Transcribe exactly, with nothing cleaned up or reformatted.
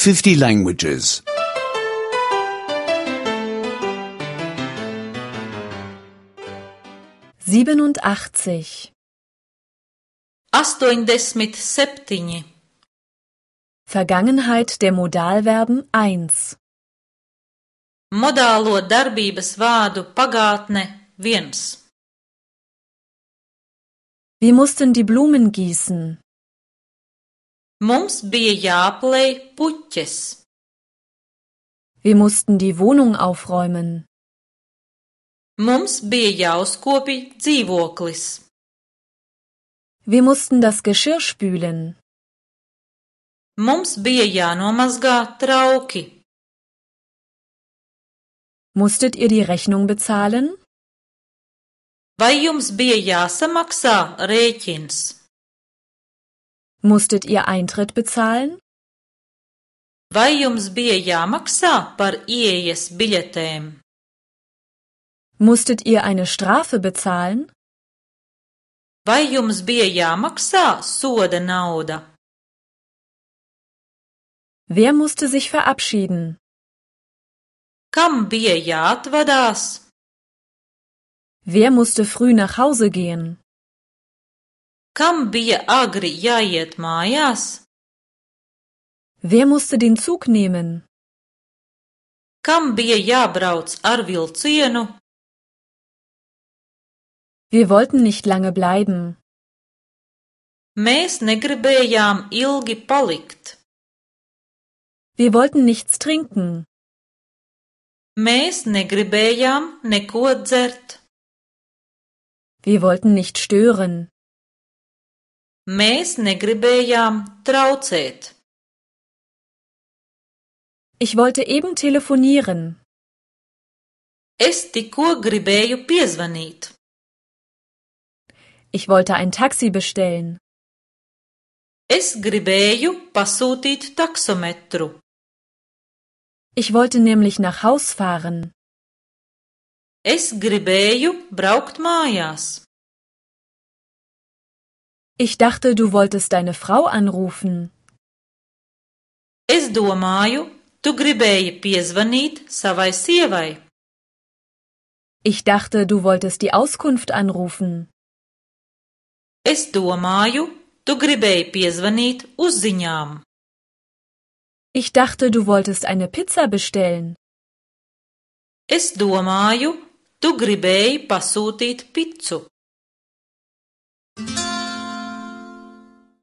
fifty languages. siebenundachtzig. astoņdesmit septiņi. Vergangenheit der Modalverben eins. Modālo darbības vārdu pagātne viens. Wir mussten die Blumen gießen. Mums bija jāplej puķes. Wir mussten die Wohnung aufräumen. Mums bija jāuzkopj dzīvoklis. Wir mussten das Geschirr spülen. Mums bija jānomazgā trauki. Musstet ihr die Rechnung bezahlen? Vai jums bija jāsamaksā rēķins? Musstet ihr Eintritt bezahlen? Vai jums bija jāmaksā par ieejas biļetēm? Musstet ihr eine Strafe bezahlen? Vai jums bija jāmaksā soda nauda? Wer musste sich verabschieden? Kam bija jāatvadās? Wer musste früh nach Hause gehen? Kam bija agri jāiet mājās? Wer musste den Zug nehmen? Kam bija jābrauc ar vilcienu? Wir wollten nicht lange bleiben. Mēs negribējām ilgi palikt. Wir wollten nichts trinken. Mēs negribējām neko dzert. Wir wollten nicht stören. Mēs negribējām traucēt. Ich wollte eben telefonieren. Es tikko gribēju piezvanīt. Ich wollte ein Taxi bestellen. Es gribēju pasūtīt taksometru. Ich wollte nämlich nach Haus fahren. Es gribēju braukt mājās. Ich dachte, du wolltest deine Frau anrufen. Es domāju, tu gribēji piezvanīt savai sievai. Ich dachte, du wolltest die Auskunft anrufen. Es domāju, tu gribēji piezvanīt uzziņām. Ich dachte, du wolltest eine Pizza bestellen. Es domāju, tu gribēji pasūtīt picu.